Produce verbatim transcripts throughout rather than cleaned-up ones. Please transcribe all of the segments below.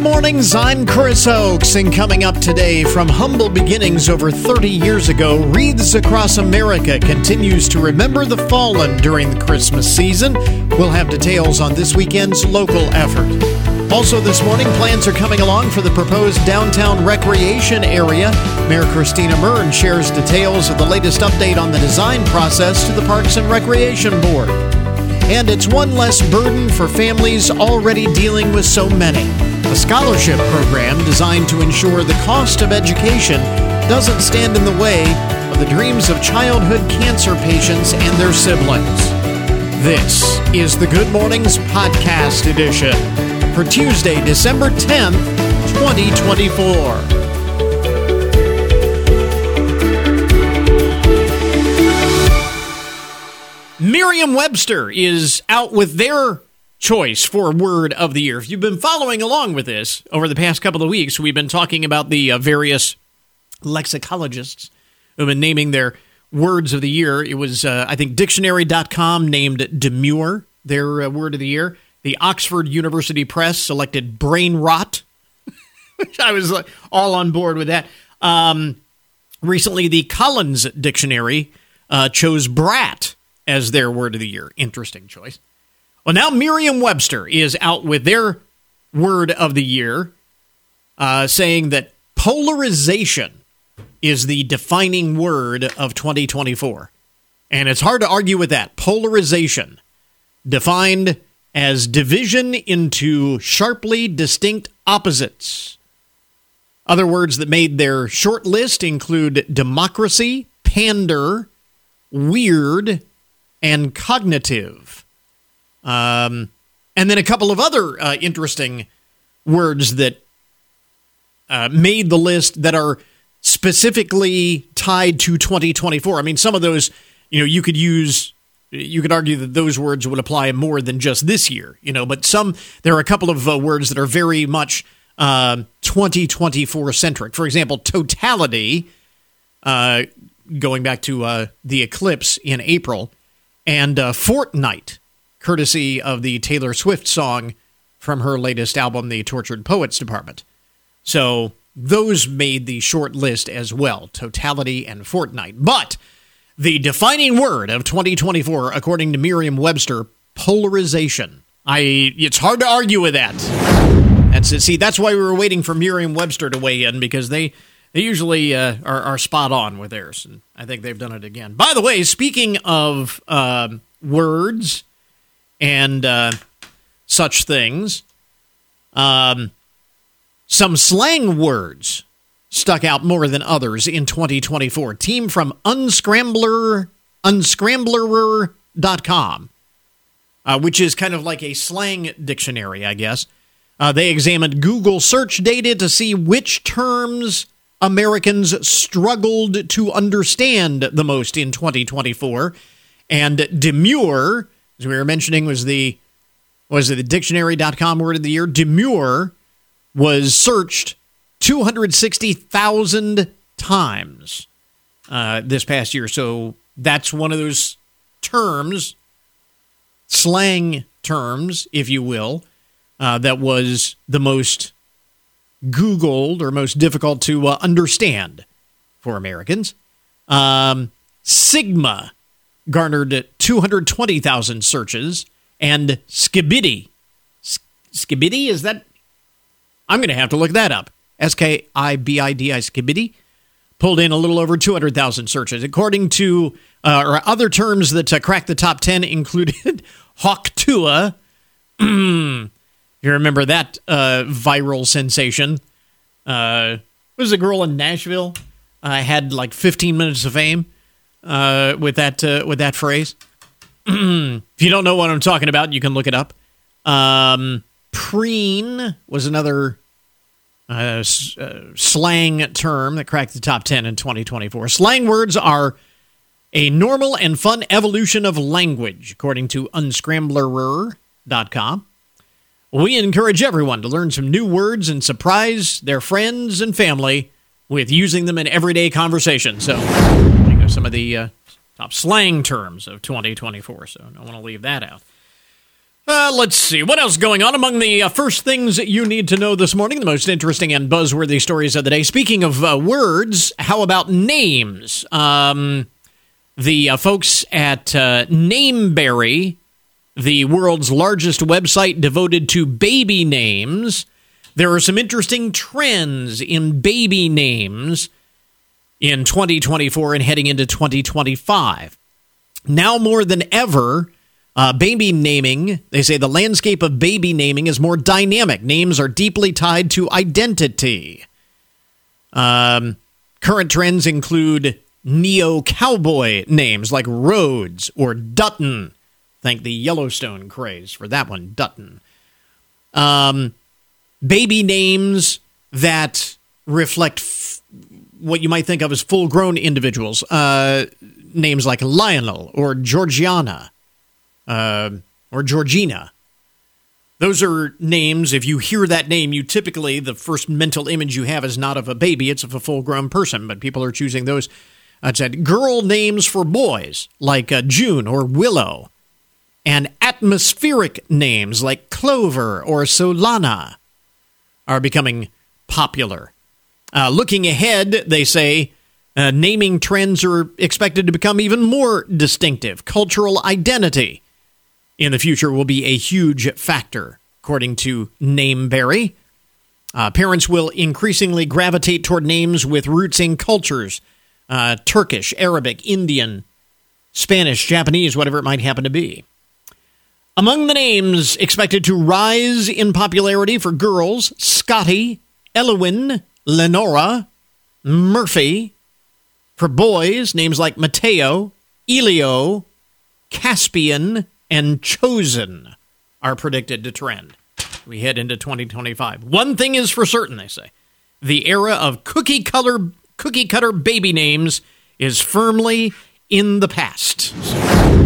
mornings, I'm Chris Oakes, and coming up today, from humble beginnings over thirty years ago, Wreaths Across America continues to remember the fallen during the Christmas season. We'll have details on this weekend's local effort. Also this morning, plans are coming along for the proposed downtown recreation area. Mayor Christina Murn shares details of the latest update on the design process to the Parks and Recreation Board. And it's one less burden for families already dealing with so many. A scholarship program designed to ensure the cost of education doesn't stand in the way of the dreams of childhood cancer patients and their siblings. This is the Good Mornings Podcast Edition for Tuesday, December tenth, twenty twenty-four. Merriam-Webster is out with their choice for word of the year. If you've been following along with this over the past couple of weeks, we've been talking about the uh, various lexicologists who've been naming their words of the year. It was, uh, I think, dictionary dot com named demure their uh, word of the year. The Oxford University Press selected brain rot, which I was uh, all on board with that. Um, recently, the Collins Dictionary uh, chose brat as their word of the year. Interesting choice. Well, now Merriam-Webster is out with their word of the year, uh, saying that polarization is the defining word of twenty twenty-four. And it's hard to argue with that. Polarization, defined as division into sharply distinct opposites. Other words that made their short list include democracy, pander, weird, and cognitive. Um, and then a couple of other uh, interesting words that uh, made the list that are specifically tied to twenty twenty-four. I mean, some of those, you know, you could use, you could argue that those words would apply more than just this year, you know, but some, there are a couple of uh, words that are very much uh, twenty twenty-four centric. For example, totality, uh, going back to uh, the eclipse in April, and uh, fortnight, courtesy of the Taylor Swift song from her latest album, The Tortured Poets Department. So those made the short list as well, totality and fortnight. But the defining word of twenty twenty-four, according to Merriam-Webster, polarization. I it's hard to argue with that. That's it. See, that's why we were waiting for Merriam-Webster to weigh in, because they they usually uh, are, are spot on with theirs, and I think they've done it again. By the way, speaking of uh, words and uh, such things, um, some slang words stuck out more than others in twenty twenty-four. Team from Unscrambler, unscrambler dot com, uh, which is kind of like a slang dictionary, I guess. Uh, they examined Google search data to see which terms Americans struggled to understand the most in twenty twenty-four. And demure, as we were mentioning, was the was it the dictionary dot com word of the year. Demure was searched two hundred sixty thousand times uh, this past year. So that's one of those terms, slang terms, if you will, uh, that was the most Googled or most difficult to uh, understand for Americans. Um, Sigma garnered two hundred twenty thousand searches, and skibidi. S- skibidi, is that? I'm going to have to look that up. S K I B I D I, skibidi, pulled in a little over two hundred thousand searches. According to, uh, or other terms that uh, cracked the top ten included Hawktua. You remember that uh, viral sensation? Uh, was a girl in Nashville uh, had like fifteen minutes of fame uh, with that uh, with that phrase. If you don't know what I'm talking about, you can look it up. Um, preen was another uh, s- uh, slang term that cracked the top ten in twenty twenty-four. Slang words are a normal and fun evolution of language, according to unscrambler dot com. We encourage everyone to learn some new words and surprise their friends and family with using them in everyday conversation. So, there you go, some of the uh, top slang terms of twenty twenty-four, so I don't want to leave that out. Uh, let's see. What else is going on? Among the uh, first things that you need to know this morning, the most interesting and buzzworthy stories of the day. Speaking of uh, words, how about names? Um, the uh, folks at uh, Nameberry, the world's largest website devoted to baby names, there are some interesting trends in baby names in twenty twenty-four and heading into twenty twenty-five. Now more than ever, Uh, baby naming, they say the landscape of baby naming is more dynamic. Names are deeply tied to identity. Um, current trends include neo-cowboy names like Rhodes or Dutton. Thank the Yellowstone craze for that one, Dutton. Um, baby names that reflect f- what you might think of as full-grown individuals. Uh, names like Lionel or Georgiana. Uh, or Georgina. Those are names, if you hear that name, you typically, the first mental image you have is not of a baby, it's of a full-grown person, but people are choosing those. I said girl names for boys, like uh, June or Willow, and atmospheric names like Clover or Solana are becoming popular. Uh, looking ahead, they say, uh, naming trends are expected to become even more distinctive. Cultural identity in the future will be a huge factor, according to Nameberry. Uh, parents will increasingly gravitate toward names with roots in cultures, uh, Turkish, Arabic, Indian, Spanish, Japanese, whatever it might happen to be. Among the names expected to rise in popularity for girls, Scotty, Elwin, Lenora, Murphy. For boys, names like Mateo, Elio, Caspian, and Chosen are predicted to trend. We head into twenty twenty-five. One thing is for certain, they say. The era of cookie color, cookie cutter baby names is firmly in the past. So,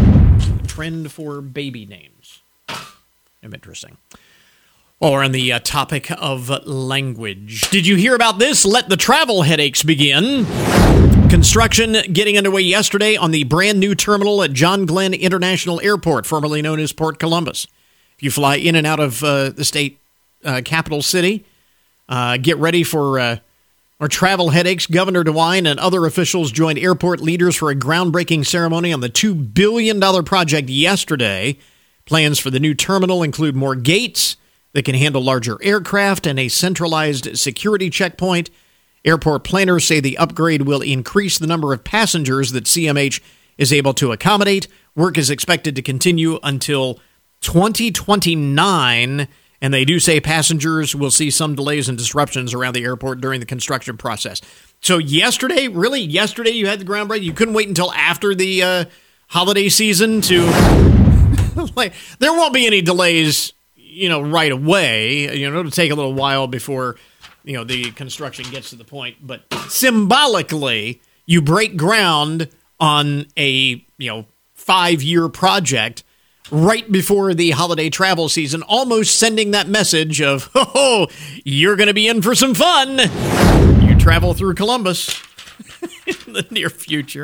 trend for baby names. Interesting. While we're on the uh, topic of language, did you hear about this? Let the travel headaches begin. Construction getting underway yesterday on the brand new terminal at John Glenn International Airport, formerly known as Port Columbus. If you fly in and out of uh, the state uh, capital city, uh, get ready for uh, our travel headaches. Governor DeWine and other officials joined airport leaders for a groundbreaking ceremony on the two billion dollars project yesterday. Plans for the new terminal include more gates that can handle larger aircraft and a centralized security checkpoint. Airport planners say the upgrade will increase the number of passengers that C M H is able to accommodate. Work is expected to continue until twenty twenty-nine, and they do say passengers will see some delays and disruptions around the airport during the construction process. So yesterday, really, yesterday you had the groundbreaking? You couldn't wait until after the uh, holiday season to... like, there won't be any delays, you know, right away. You know, it'll take a little while before... you know, the construction gets to the point, but symbolically, you break ground on a, you know, five-year project right before the holiday travel season, almost sending that message of, oh, you're going to be in for some fun. You travel through Columbus in the near future.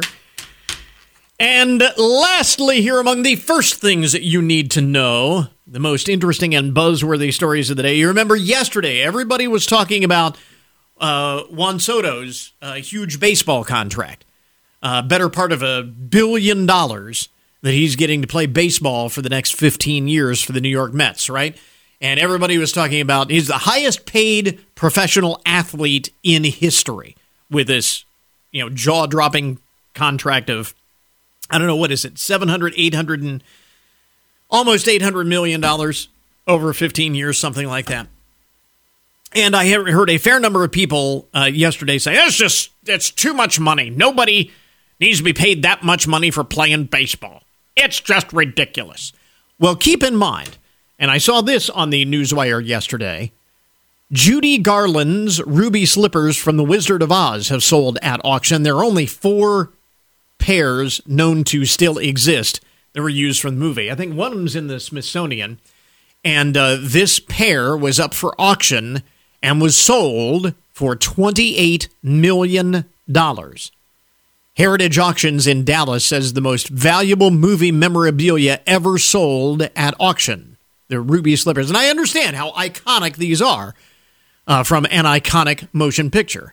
And lastly, here among the first things that you need to know, the most interesting and buzzworthy stories of the day. You remember yesterday, everybody was talking about uh, Juan Soto's uh, huge baseball contract. Uh, better part of a billion dollars that he's getting to play baseball for the next fifteen years for the New York Mets, right? And everybody was talking about he's the highest paid professional athlete in history with this, you know, jaw-dropping contract of, I don't know, what is it, seven hundred, eight hundred, and almost eight hundred million dollars over fifteen years, something like that. And I heard a fair number of people uh, yesterday say, it's just, it's too much money. Nobody needs to be paid that much money for playing baseball. It's just ridiculous. Well, keep in mind, and I saw this on the Newswire yesterday, Judy Garland's ruby slippers from The Wizard of Oz have sold at auction. There are only four pairs known to still exist that were used from the movie. I think one of them's in the Smithsonian, and uh, this pair was up for auction and was sold for twenty-eight million dollars. Heritage Auctions in Dallas says the most valuable movie memorabilia ever sold at auction. the ruby slippers. And I understand how iconic these are uh, from an iconic motion picture.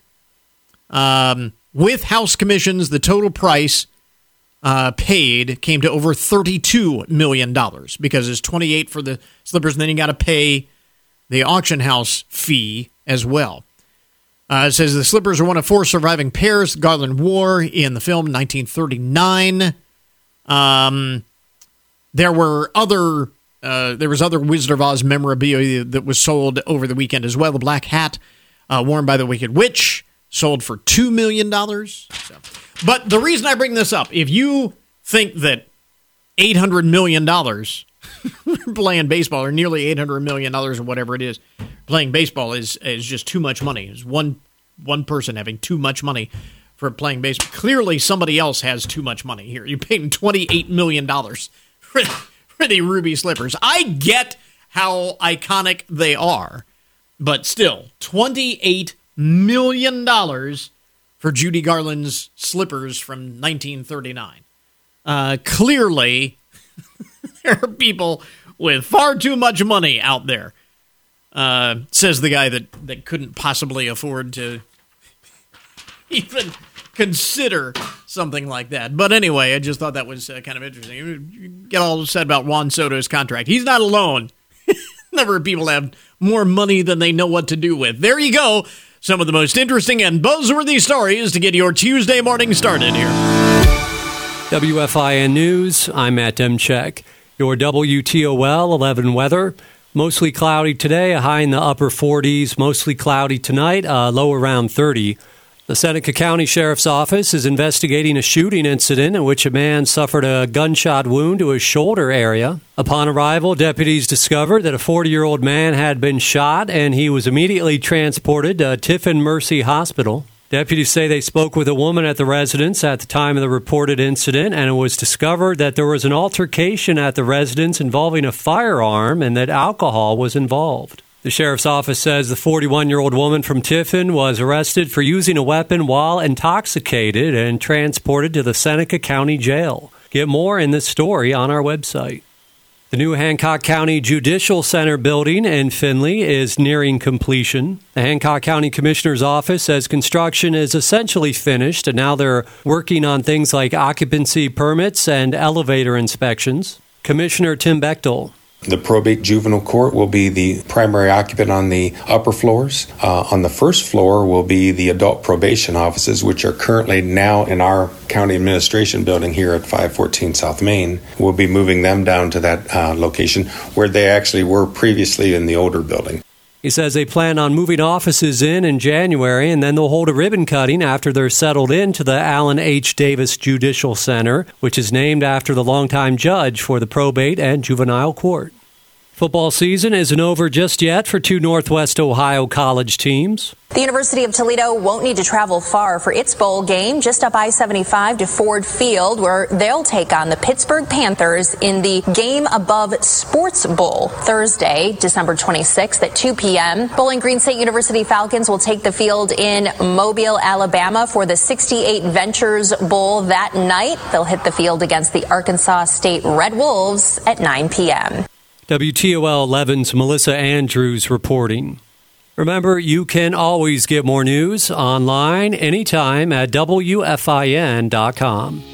Um, with house commissions, the total price uh, paid came to over thirty-two million dollars because it's twenty-eight for the slippers, and then you got to pay the auction house fee as well. Uh, it says the slippers are one of four surviving pairs Garland wore in the film nineteen thirty-nine. Um, there were other, uh, there was other Wizard of Oz memorabilia that was sold over the weekend as well. The black hat uh, worn by the Wicked Witch sold for two million dollars. So. But the reason I bring this up, if you think that eight hundred million dollars playing baseball, or nearly eight hundred million dollars or whatever it is, playing baseball is is just too much money. It's one one person having too much money for playing baseball. Clearly somebody else has too much money here. You're paying twenty-eight million dollars for, for the ruby slippers. I get how iconic they are, but still, twenty-eight million dollars for Judy Garland's slippers from nineteen thirty-nine. Uh, clearly, there are people with far too much money out there, uh, says the guy that, that couldn't possibly afford to even consider something like that. But anyway, I just thought that was uh, kind of interesting. You get all said about Juan Soto's contract. He's not alone. Number of people have more money than they know what to do with. There you go. Some of the most interesting and buzzworthy stories to get your Tuesday morning started here. W F I N News, I'm Matt Demchek. Your W T O L eleven weather. Mostly cloudy today, a high in the upper forties. Mostly cloudy tonight, a low around thirty. The Seneca County Sheriff's Office is investigating a shooting incident in which a man suffered a gunshot wound to his shoulder area. Upon arrival, deputies discovered that a forty-year-old man had been shot, and he was immediately transported to Tiffin Mercy Hospital. Deputies say they spoke with a woman at the residence at the time of the reported incident, and it was discovered that there was an altercation at the residence involving a firearm and that alcohol was involved. The sheriff's office says the forty-one-year-old woman from Tiffin was arrested for using a weapon while intoxicated and transported to the Seneca County Jail. Get more in this story on our website. The new Hancock County Judicial Center building in Findlay is nearing completion. The Hancock County Commissioner's Office says construction is essentially finished, and now they're working on things like occupancy permits and elevator inspections. Commissioner Tim Bechtel. The probate juvenile court will be the primary occupant on the upper floors. Uh, on the first floor will be the adult probation offices, which are currently now in our county administration building here at five fourteen South Main. We'll be moving them down to that uh, location where they actually were previously in the older building. He says they plan on moving offices in in January, and then they'll hold a ribbon cutting after they're settled into the Allen H. Davis Judicial Center, which is named after the longtime judge for the probate and juvenile court. Football season isn't over just yet for two Northwest Ohio college teams. The University of Toledo won't need to travel far for its bowl game, just up I seventy-five to Ford Field, where they'll take on the Pittsburgh Panthers in the Game Above Sports Bowl Thursday, December twenty-sixth at two p.m. Bowling Green State University Falcons will take the field in Mobile, Alabama for the sixty-eight Ventures Bowl that night. They'll hit the field against the Arkansas State Red Wolves at nine p.m. W T O L eleven's Melissa Andrews reporting. Remember, you can always get more news online anytime at W F I N dot com.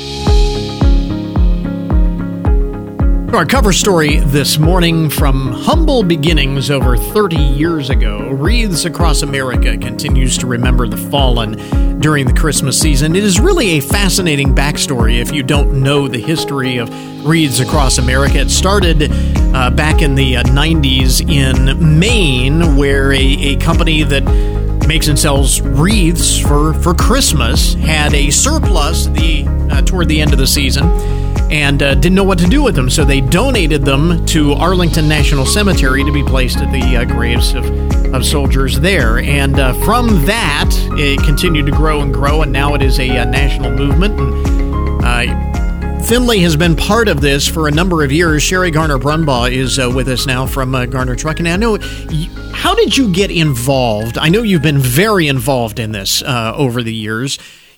Our cover story this morning, from humble beginnings over thirty years ago, Wreaths Across America continues to remember the fallen during the Christmas season. It is really a fascinating backstory if you don't know the history of Wreaths Across America. It started uh, back in the uh, nineties in Maine, where a, a company that makes and sells wreaths for, for Christmas had a surplus the uh, toward the end of the season, and uh, didn't know what to do with them, so they donated them to Arlington National Cemetery to be placed at the uh, graves of, of soldiers there. And uh, from that, it continued to grow and grow, and now it is a, a national movement. And uh, Findlay has been part of this for a number of years. Sherry Garner-Brumbaugh is uh, with us now from uh, Garner Trucking. I know, you, how did you get involved? I know you've been very involved in this uh, over the years.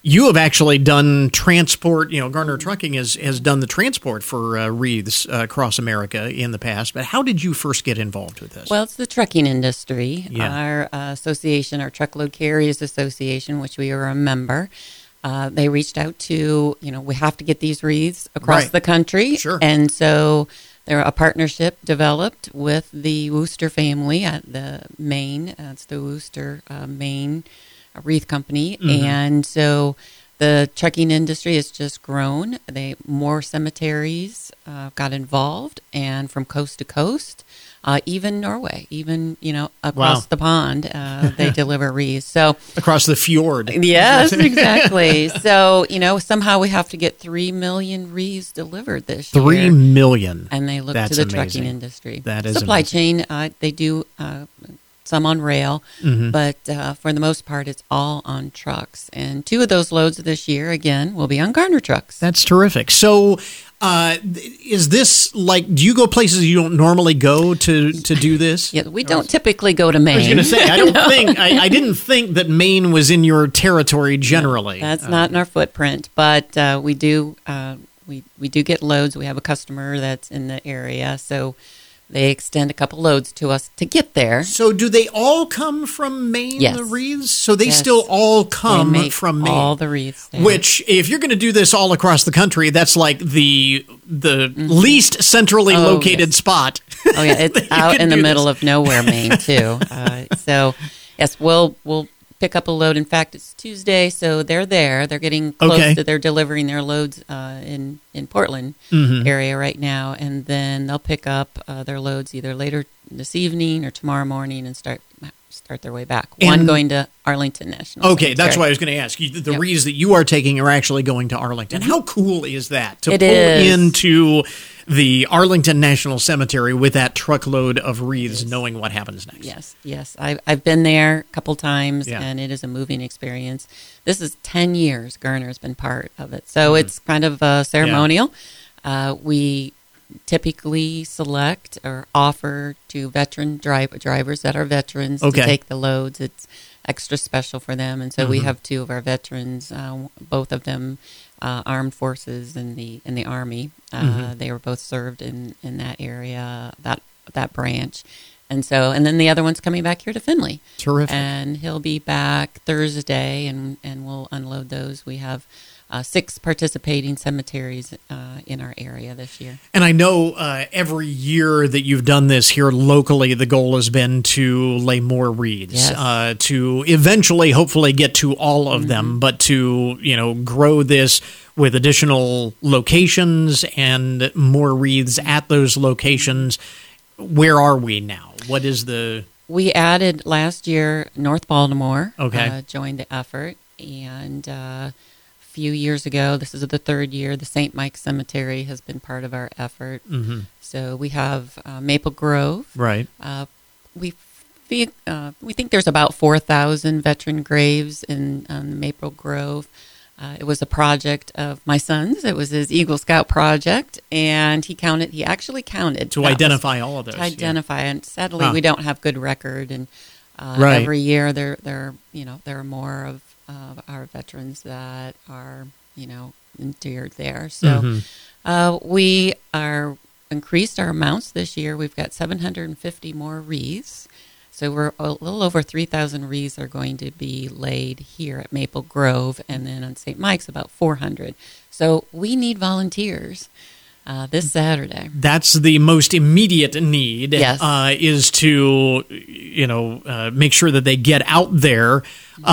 you have actually done transport. You know, Garner Trucking has, has done the transport for uh, wreaths uh, across America in the past. But how did you first get involved with this? Well, it's the trucking industry. Yeah. Our uh, association, our Truckload Carriers Association, which we are a member, uh, they reached out to, you know, we have to get these wreaths across Right. the country. Sure. And so there a partnership developed with the Wooster family at the Maine. Uh, it's the Wooster uh, Maine Wreath Company. Mm-hmm. And so the trucking industry has just grown. They more cemeteries uh, got involved, and from coast to coast, uh, even Norway, even you know across Wow. the pond, uh, they deliver wreaths. So Across the fjord. yes, exactly. So you know somehow we have to get three million wreaths delivered this year. Three million. And they look That's to the amazing. trucking industry. That is supply amazing. chain. Uh, they do uh, some on rail, Mm-hmm. but uh, for the most part, it's all on trucks. And two of those loads this year, again, will be on Garner trucks. That's terrific. So, uh, is this like? Do you go places you don't normally go to to do this? Yeah, we don't typically go to Maine. I was going to say I don't think I, I didn't think that Maine was in your territory generally. That's Uh, not in our footprint, but uh, we do uh, we we do get loads. We have a customer that's in the area, so they extend a couple loads to us to get there. So, do they all come from Maine? Yes. The wreaths. So they Yes. still all They come make from Maine. all the wreaths there. Which, if you're going to do this all across the country, that's like the the least centrally Oh, located yes. spot. Oh yeah, it's that you out could in the do middle this. of nowhere, Maine, too. Uh, so yes, we'll we'll pick up a load. In fact, it's Tuesday, so they're there. They're getting close Okay. to. They're delivering their loads uh, in in Portland Mm-hmm. area right now, and then they'll pick up uh, their loads either later this evening or tomorrow morning and start start their way back. One And- going to Arlington National. Okay, that's Cemetery. what I was going to ask you. The Yep. wreaths that you are taking are actually going to Arlington. How cool is that to It pull is. into the Arlington National Cemetery with that truckload of wreaths, knowing what happens next? Yes, yes. I've, I've been there a couple times, Yeah. and it is a moving experience. This is ten years Garner's been part of it. So Mm-hmm. it's kind of uh, ceremonial. Uh, we typically select or offer to veteran drive, drivers that are veterans Okay. to take the loads. It's extra special for them. And so Mm-hmm. we have two of our veterans, uh, both of them uh, armed forces in the in the Army. Uh, Mm-hmm. They were both served in, in that area, that that branch. And so, and then the other one's coming back here to Findlay. Terrific. And he'll be back Thursday, and, and we'll unload those. We have uh, six participating cemeteries uh, in our area this year. And I know uh, every year that you've done this here locally, the goal has been to lay more wreaths, Yes. uh, to eventually, hopefully, get to all of Mm-hmm. them, but to you know grow this with additional locations and more wreaths at those locations. Where are we now? What is the We added last year North Baltimore. Okay. Uh, joined the effort, and uh, a few years ago, this is the third year, the Saint Mike Cemetery has been part of our effort. mm-hmm. So we have uh, Maple Grove. right? Uh, we fe- uh, we think there's about four thousand veteran graves in um, Maple Grove. Uh, it was a project of my son's. It was his Eagle Scout project, and he counted. He actually counted To That was- identify all of those. to yeah. identify. And sadly, Huh. we don't have good record. And uh, Right. every year, there there you know there are more of uh, our veterans that are you know interred there. So Mhm. uh, we are increased our amounts this year. We've got seven hundred fifty more wreaths. So we're a little over three thousand wreaths are going to be laid here at Maple Grove, and then on Saint Mike's about four hundred. So we need volunteers uh, this Saturday. That's the most immediate need. Yes. uh, is to you know uh, make sure that they get out there,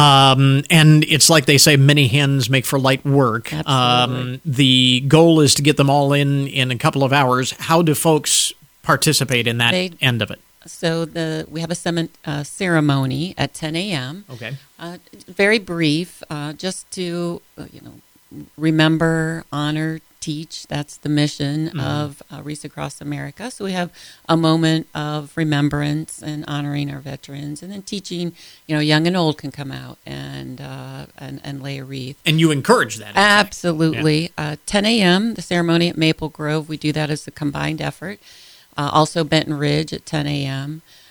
um, and it's like they say, many hands make for light work. Absolutely. Um, the goal is to get them all in in a couple of hours. How do folks participate in that They- end of it? So the we have a cemen- uh, ceremony at ten a.m. Okay. Uh, very brief, uh, just to uh, you know remember, honor, teach. That's the mission Mm-hmm. of uh, Wreaths Across America. So we have a moment of remembrance and honoring our veterans, and then teaching. You know, young and old can come out and uh, and, and lay a wreath. And you encourage that. in fact. Absolutely. Uh, ten a.m., the ceremony at Maple Grove. We do that as a combined effort. Uh, also Benton Ridge at ten a.m.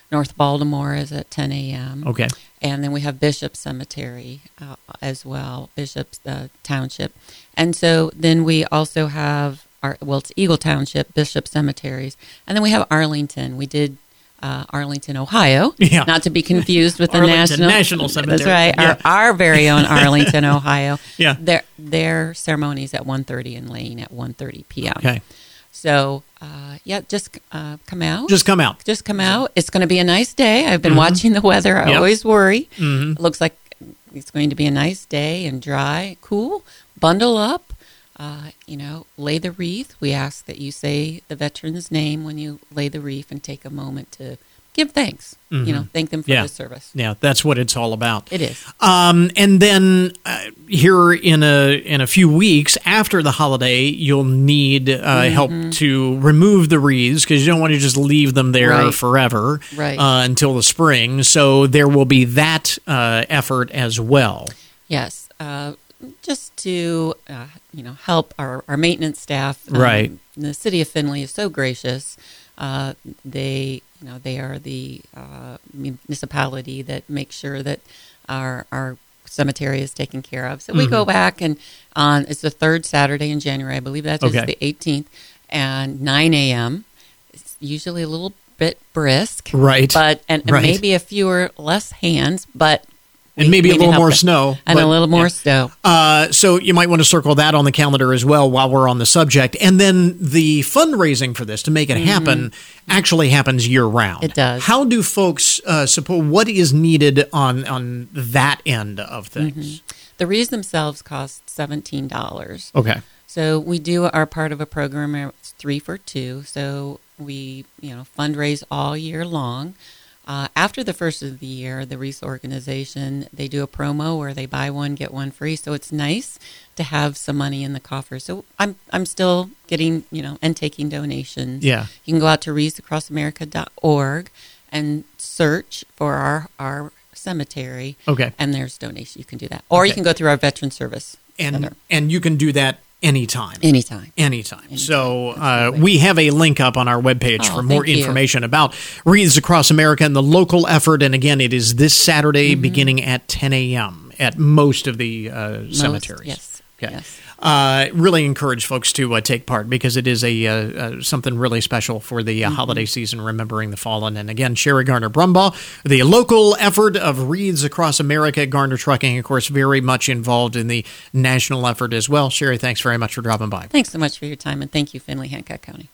North Baltimore is at ten a.m. Okay. And then we have Bishop Cemetery uh, as well, Bishop's uh, Township. And so then we also have, our well, it's Eagle Township, Bishop Cemeteries. And then we have Arlington. We did uh, Arlington, Ohio, yeah. not to be confused with the Arlington National, National Cemetery. That's right, yeah. our, our very own Arlington, Ohio. Yeah. Their, their ceremony is at one thirty and Lane at one thirty p.m. Okay. So, uh, yeah, just uh, come out. Just come out. Just come out. It's going to be a nice day. I've been mm-hmm. watching the weather. I yep. always worry. Mm-hmm. It looks like it's going to be a nice day and dry, cool. Bundle up. Uh, you know, lay the wreath. We ask that you say the veteran's name when you lay the wreath and take a moment to give thanks. Mm-hmm. You know, thank them for yeah. the service. Yeah, that's what it's all about. It is. Um, and then uh, here in a in a few weeks after the holiday, you'll need uh, mm-hmm. help to remove the wreaths because you don't want to just leave them there right. forever right. uh, until the spring. So there will be that uh, effort as well. Yes. Uh, just to, uh, you know, help our, our maintenance staff. Um, right. The city of Findlay is so gracious. Uh, they, you know, they are the uh, municipality that makes sure that our our cemetery is taken care of. So we mm-hmm. go back and on, it's the third Saturday in January. I believe that is okay. the eighteenth, and nine a.m. It's usually a little bit brisk. Right. But, and, and right. maybe a fewer, less hands, but and maybe a little more it. snow. And but, a little more yeah. snow. Uh, so you might want to circle that on the calendar as well while we're on the subject. And then the fundraising for this to make it happen mm-hmm. actually happens year-round. It does. How do folks uh, support, what is needed on, on that end of things? Mm-hmm. The wreaths themselves cost seventeen dollars. Okay. So we do our part of a program, it's three for two. So we, you know, fundraise all year long. Uh, after the first of the year, the wreath organization, they do a promo where they buy one, get one free. So it's nice to have some money in the coffer. So I'm I'm still getting, you know, and taking donations. Yeah. You can go out to wreaths across america dot org and search for our, our cemetery. Okay. And there's donation. You can do that. Or okay. you can go through our veteran service and center. And you can do that anytime. Anytime. Anytime. Anytime. So uh, we have a link up on our webpage oh, for more you. information about Wreaths Across America and the local effort. And again, it is this Saturday mm-hmm. beginning at ten a.m. at most of the uh, most, cemeteries. Yes. Okay. Yes. Uh, really encourage folks to uh, take part because it is a uh, uh, something really special for the uh, mm-hmm. holiday season, remembering the fallen. And again, Sherry Garner Brumbaugh, the local effort of Wreaths Across America, Garner Trucking, of course, very much involved in the national effort as well. Sherry, thanks very much for dropping by. Thanks so much for your time, and thank you, Findlay Hancock County.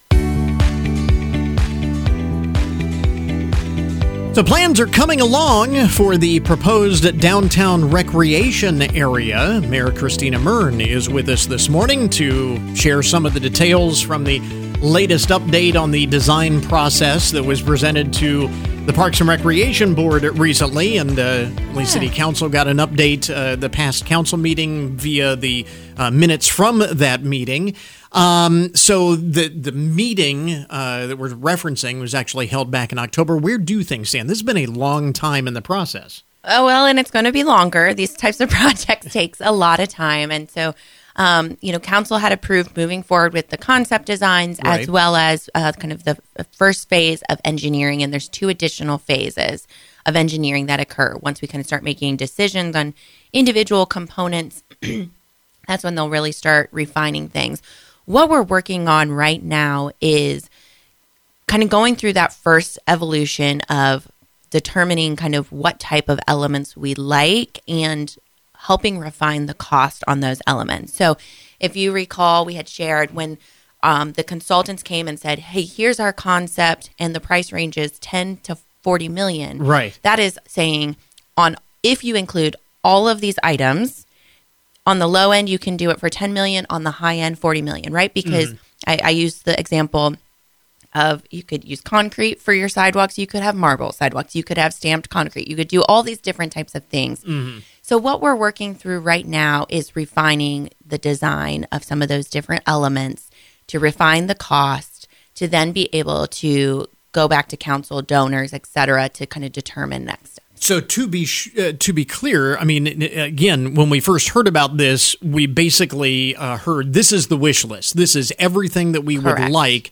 So plans are coming along for the proposed downtown recreation area. Mayor Christina Mern is with us this morning to share some of the details from the latest update on the design process that was presented to the Parks and Recreation Board recently, and uh, Lee City Council got an update uh, the past council meeting via the uh, minutes from that meeting. Um, so the the meeting uh, that we're referencing was actually held back in October. Where do things stand? This has been a long time in the process. Oh, well, and it's going to be longer. These types of projects takes a lot of time. And so, um, you know, council had approved moving forward with the concept designs right. as well as uh, kind of the first phase of engineering. And there's two additional phases of engineering that occur. Once we kind of start making decisions on individual components, that's when they'll really start refining things. What we're working on right now is kind of going through that first evolution of determining kind of what type of elements we like and helping refine the cost on those elements. So if you recall, we had shared when um, the consultants came and said, hey, here's our concept and the price range is ten to forty million. Right. That is saying on if you include all of these items, on the low end, you can do it for ten million dollars. On the high end, forty million dollars, right? Because mm. I, I use the example of you could use concrete for your sidewalks. You could have marble sidewalks. You could have stamped concrete. You could do all these different types of things. Mm-hmm. So what we're working through right now is refining the design of some of those different elements to refine the cost, to then be able to go back to council, donors, et cetera, to kind of determine next steps. So to be sh- uh, to be clear, I mean, again, when we first heard about this, we basically uh, heard this is the wish list. This is everything that we Correct. would like.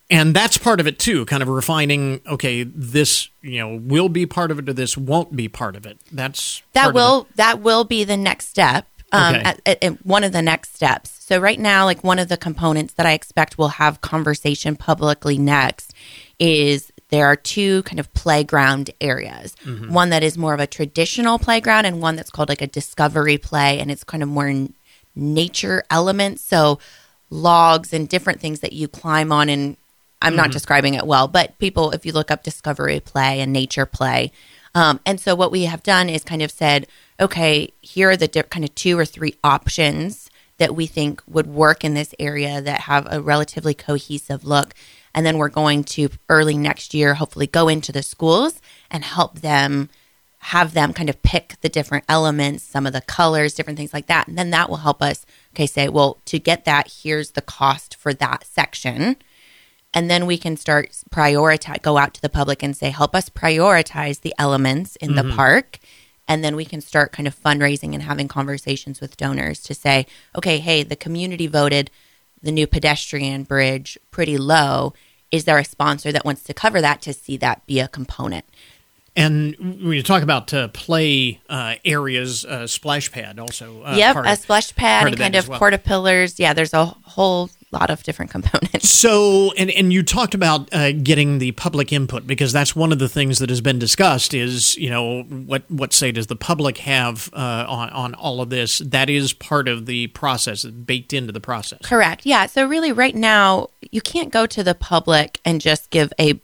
And that's part of it too, kind of refining, okay, this, you know, will be part of it or this won't be part of it. That's That will that will be the next step. Um, Okay. at, at, at one of the next steps. So right now, like one of the components that I expect will have conversation publicly next is there are two kind of playground areas. Mm-hmm. One that is more of a traditional playground and one that's called like a discovery play. And it's kind of more n- nature elements. So logs and different things that you climb on. And I'm not describing it well, but people, if you look up discovery play and nature play, Um, and so what we have done is kind of said, okay, here are the di- kind of two or three options that we think would work in this area that have a relatively cohesive look. And then we're going to early next year, hopefully go into the schools and help them have them kind of pick the different elements, some of the colors, different things like that. And then that will help us, okay, say, well, to get that, here's the cost for that section. And then we can start prioritize, go out to the public and say, help us prioritize the elements in Mm-hmm. the park. And then we can start kind of fundraising and having conversations with donors to say, okay, hey, the community voted the new pedestrian bridge pretty low. Is there a sponsor that wants to cover that to see that be a component? And when you talk about uh, play uh, areas, uh, splash pad also. Uh, yep, part a of- splash pad part and of that kind as of well. porta-pillars. Yeah, there's a whole lot of different components. So, and, and you talked about uh, getting the public input, because that's one of the things that has been discussed is, you know, what, what say does the public have uh, on, on all of this? That is part of the process, baked into the process. Correct. Yeah. So really right now, you can't go to the public and just give a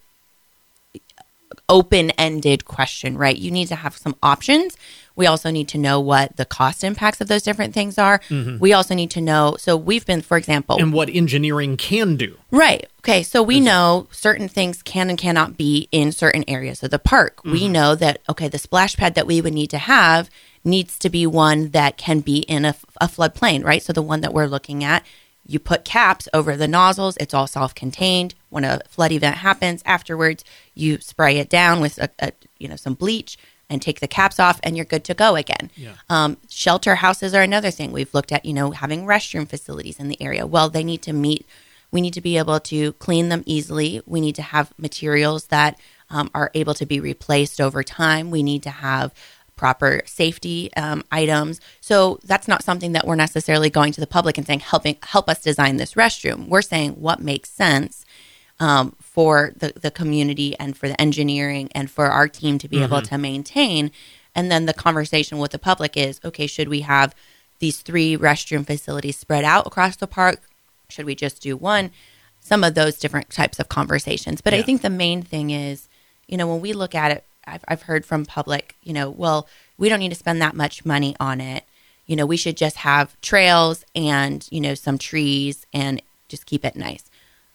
open-ended question, right? You need to have some options. We also need to know what the cost impacts of those different things are. Mm-hmm. We also need to know, so we've been, for example, And what engineering can do. right. Okay. So we know certain things can and cannot be in certain areas of the park. Mm-hmm. We know that, okay, the splash pad that we would need to have needs to be one that can be in a, a floodplain, right? So the one that we're looking at, you put caps over the nozzles. It's all self-contained. When a flood event happens afterwards, you spray it down with a, a you know some bleach and take the caps off, and you're good to go again. Yeah. Um, shelter houses are another thing. We've looked at, you know, having restroom facilities in the area. Well, they need to meet. We need to be able to clean them easily. We need to have materials that um, are able to be replaced over time. We need to have proper safety um, items. So that's not something that we're necessarily going to the public and saying, helping help us design this restroom. We're saying what makes sense um, for the, the community and for the engineering and for our team to be Mm-hmm. able to maintain. And then the conversation with the public is, okay, should we have these three restroom facilities spread out across the park? Should we just do one? Some of those different types of conversations. But Yeah. I think the main thing is, you know, when we look at it, I've, I've heard from public, you know, well, we don't need to spend that much money on it. You know, we should just have trails and, you know, some trees and just keep it nice.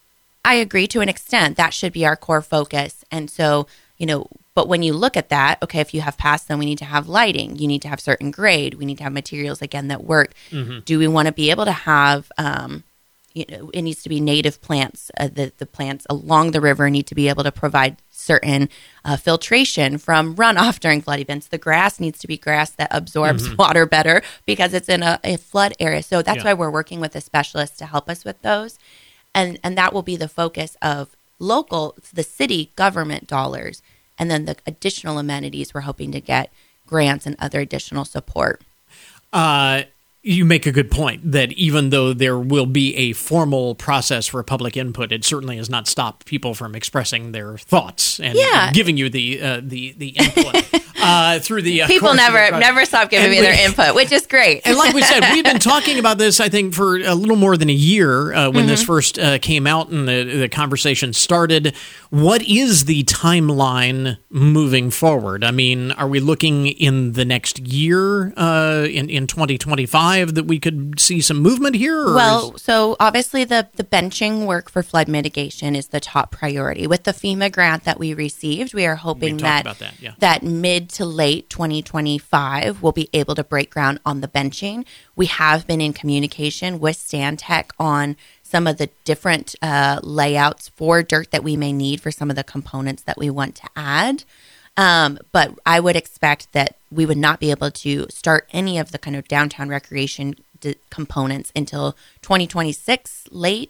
I agree to an extent. That should be our core focus. And so, you know, but when you look at that, okay, if you have paths, then we need to have lighting. You need to have certain grade. We need to have materials, again, that work. Mm-hmm. Do we want to be able to have, um, you know, it needs to be native plants. Uh, the, the plants along the river need to be able to provide certain uh, filtration from runoff during flood events. The grass needs to be grass that absorbs Mm-hmm. water better because it's in a, a flood area. So that's Yeah. why we're working with a specialist to help us with those. And, and that will be the focus of local, the city government dollars. And then the additional amenities, we're hoping to get grants and other additional support. Uh, you make a good point that even though there will be a formal process for public input, it certainly has not stopped people from expressing their thoughts and, Yeah. and giving you the uh, the the input uh, through the uh, People course of the never process. never stop giving And me we- their input, which is great. And like we said, we've been talking about this, I think, for a little more than a year uh, when Mm-hmm. this first uh, came out and the, the conversation started. What is the timeline moving forward? I mean, are we looking in the next year, uh, in, in twenty twenty-five, that we could see some movement here? Or Well, is- so obviously the, the benching work for flood mitigation is the top priority. With the FEMA grant that we received, we are hoping talked that, about that, yeah. that mid to late twenty twenty-five we'll be able to break ground on the benching. We have been in communication with Stantec on some of the different uh, layouts for dirt that we may need for some of the components that we want to add. Um, but I would expect that we would not be able to start any of the kind of downtown recreation d- components until twenty twenty-six late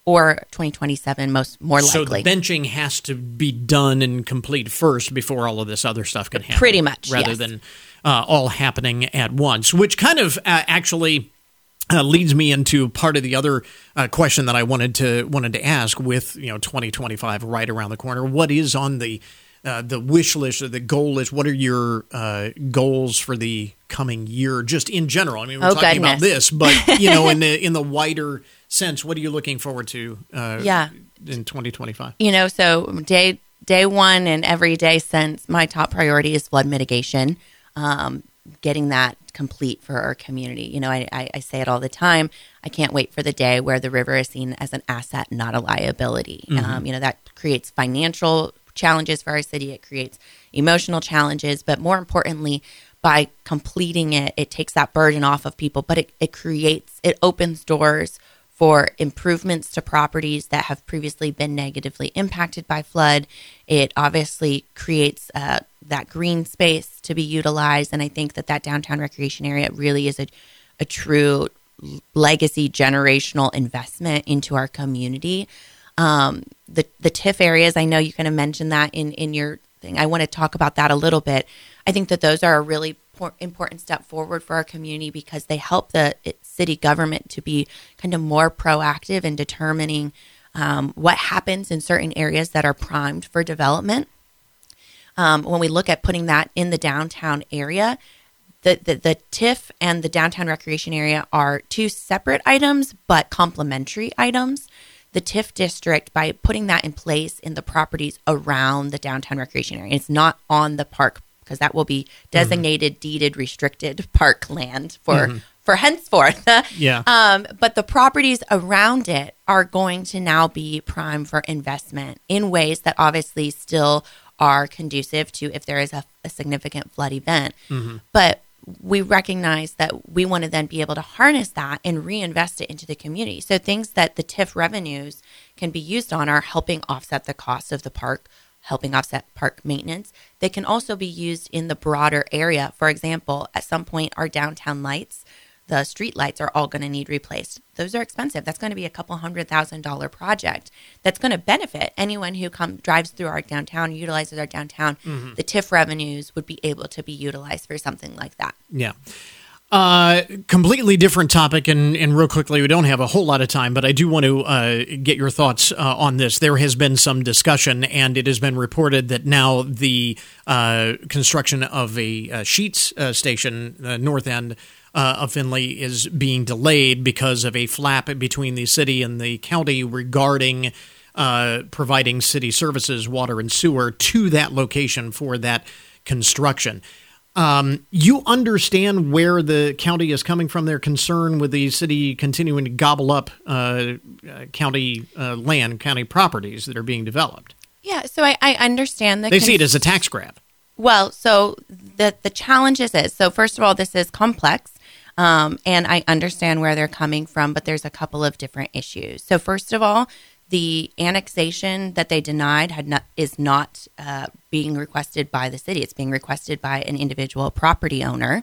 or twenty twenty-seven, most more likely. So the benching has to be done and complete first before all of this other stuff can happen. Pretty much, rather yes. than uh, all happening at once, which kind of uh, actually uh, leads me into part of the other uh, question that I wanted to wanted to ask. With you know twenty twenty-five right around the corner, what is on the uh, the wish list or the goal list? What are your uh, goals for the coming year, just in general? I mean, we're oh, talking goodness. about this, but you know, in the in the wider sense, what are you looking forward to uh, yeah. in twenty twenty-five? You know, so day day one and every day since, my top priority is flood mitigation, um, getting that complete for our community. You know, I, I, I say it all the time. I can't wait for the day where the river is seen as an asset, not a liability. Mm-hmm. Um, you know, that creates financial challenges for our city. It creates emotional challenges, but more importantly, by completing it, it takes that burden off of people, but it, it creates, it opens doors for improvements to properties that have previously been negatively impacted by flood. It obviously creates uh, that green space to be utilized. And I think that that downtown recreation area really is a, a true legacy generational investment into our community. Um, the, the T I F areas, I know you kind of mentioned that in, in your thing. I want to talk about that a little bit. I think that those are a really important step forward for our community because they help the city government to be kind of more proactive in determining um, what happens in certain areas that are primed for development. Um, when we look at putting that in the downtown area, the, the, the T I F and the downtown recreation area are two separate items, but complementary items. The T I F district, by putting that in place in the properties around the downtown recreation area, it's not on the park because that will be designated, mm-hmm. deeded, restricted park land for mm-hmm. for henceforth. yeah. Um, but the properties around it are going to now be prime for investment in ways that obviously still are conducive to if there is a, a significant flood event. Mm-hmm. But we recognize that we want to then be able to harness that and reinvest it into the community. So things that the T I F revenues can be used on are helping offset the cost of the park, helping offset park maintenance. They can also be used in the broader area. For example, at some point, our downtown lights, the street lights are all going to need replaced. Those are expensive. That's going to be a couple hundred thousand dollar project that's going to benefit anyone who come drives through our downtown, utilizes our downtown. Mm-hmm. The T I F revenues would be able to be utilized for something like that. Yeah. Uh, completely different topic, and, and real quickly, we don't have a whole lot of time, but I do want to uh, get your thoughts uh, on this. There has been some discussion, and it has been reported that now the uh, construction of a uh, Sheetz uh, station, uh, north end uh, of Findlay, is being delayed because of a flap between the city and the county regarding uh, providing city services, water and sewer, to that location for that construction. Um, you understand where the county is coming from, their concern with the city continuing to gobble up uh, uh, county uh, land, county properties that are being developed. Yeah, so I, I understand that. They cons- see it as a tax grab. Well, so the, the challenges is, so first of all, this is complex, um, and I understand where they're coming from, but there's a couple of different issues. So first of all, the annexation that they denied had not, is not uh, being requested by the city. It's being requested by an individual property owner.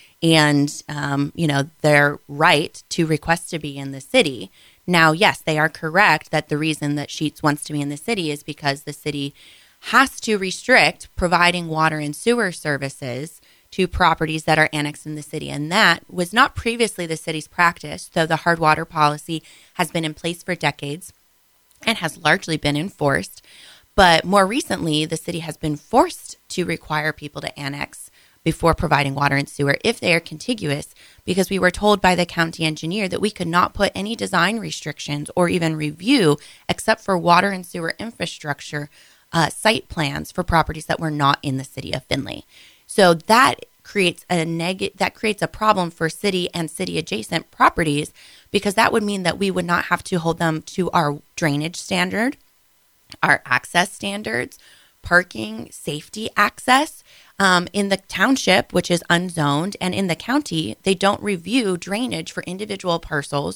And, um, you know, their right to request to be in the city. Now, yes, they are correct that the reason that Sheetz wants to be in the city is because the city has to restrict providing water and sewer services to properties that are annexed in the city. And that was not previously the city's practice, though the hard water policy has been in place for decades and has largely been enforced. But more recently, the city has been forced to require people to annex before providing water and sewer if they are contiguous, because we were told by the county engineer that we could not put any design restrictions or even review except for water and sewer infrastructure uh, site plans for properties that were not in the city of Findlay. So that creates a neg- that creates a problem for city and city adjacent properties, because that would mean that we would not have to hold them to our drainage standard, our access standards, parking, safety access. Um, in the township, which is unzoned, and in the county, they don't review drainage for individual parcels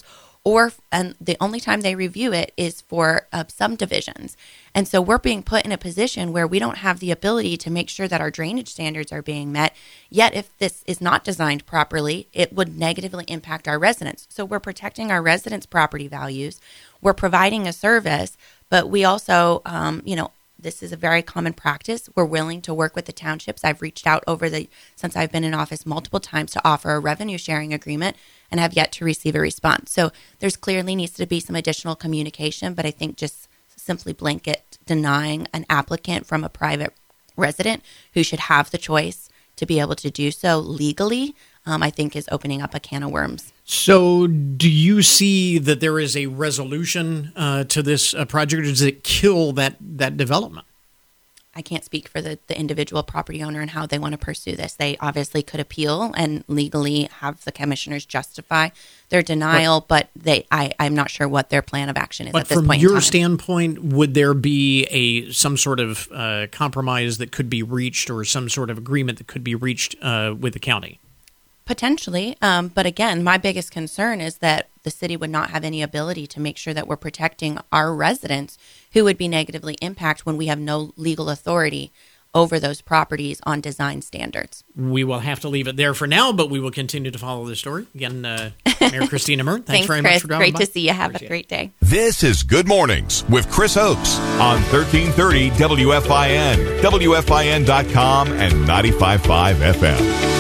or and the only time they review it is for uh, subdivisions. And so we're being put in a position where we don't have the ability to make sure that our drainage standards are being met. Yet if this is not designed properly, it would negatively impact our residents. So we're protecting our residents' property values. We're providing a service, but we also, um, you know, this is a very common practice. We're willing to work with the townships. I've reached out over the since I've been in office multiple times to offer a revenue sharing agreement and have yet to receive a response. So there's clearly needs to be some additional communication, but I think just simply blanket denying an applicant from a private resident who should have the choice to be able to do so legally, um, I think is opening up a can of worms. So do you see that there is a resolution uh, to this uh, project, or does it kill that, that development? I can't speak for the, the individual property owner and how they want to pursue this. They obviously could appeal and legally have the commissioners justify their denial, but, but they I, I'm not sure what their plan of action is but at this from point your in time. standpoint, would there be a some sort of uh, compromise that could be reached, or some sort of agreement that could be reached uh, with the county? Potentially. Um, but again, my biggest concern is that the city would not have any ability to make sure that we're protecting our residents who would be negatively impacted when we have no legal authority over those properties on design standards. We will have to leave it there for now, but we will continue to follow this story. Again, uh, Mayor Christina Murn, thanks, thanks very Chris. much for dropping Great by. to see you. Have Appreciate a great day. This is Good Mornings with Chris Oakes on thirteen thirty W F I N, W F I N dot com, and ninety-five point five F M.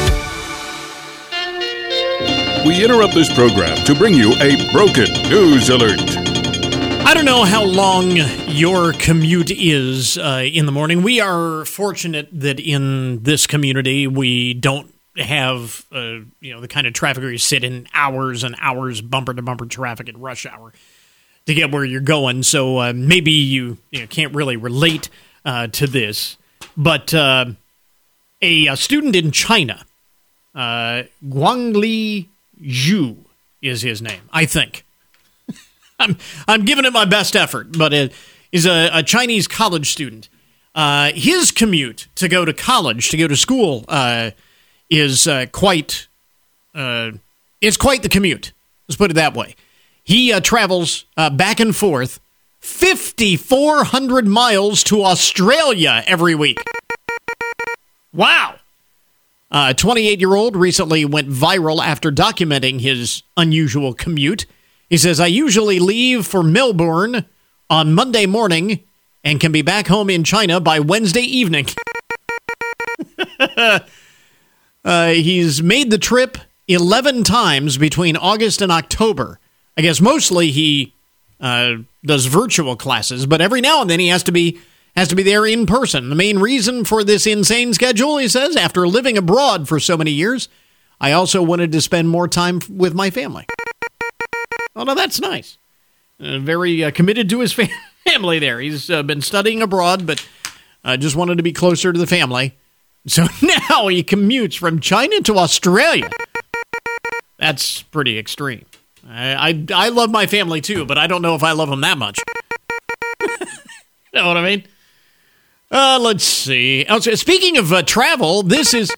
We interrupt this program to bring you a broken news alert. I don't know how long your commute is uh, in the morning. We are fortunate that in this community we don't have uh, you know the kind of traffic where you sit in hours and hours bumper to bumper traffic at rush hour to get where you're going. So uh, maybe you, you know, can't really relate uh, to this. But uh, a, a student in China, uh, Guangli Zhu is his name, I think. I'm I'm giving it my best effort, but it is a, a Chinese college student. Uh, his commute to go to college, to go to school, uh, is uh, quite uh, it's quite the commute. Let's put it that way. He uh, travels uh, back and forth fifty-four hundred miles to Australia every week. Wow. A twenty-eight-year-old recently went viral after documenting his unusual commute. He says, I usually leave for Melbourne on Monday morning and can be back home in China by Wednesday evening. uh, he's made the trip eleven times between August and October. I guess mostly he uh, does virtual classes, but every now and then he has to be has to be there in person. The main reason for this insane schedule, he says, after living abroad for so many years, I also wanted to spend more time with my family. Oh, no, that's nice. Uh, very uh, committed to his fam- family there. He's uh, been studying abroad, but uh, just wanted to be closer to the family. So now he commutes from China to Australia. That's pretty extreme. I, I, I love my family, too, but I don't know if I love them that much. You know what I mean? Uh, let's see. Oh, so speaking of uh, travel, this is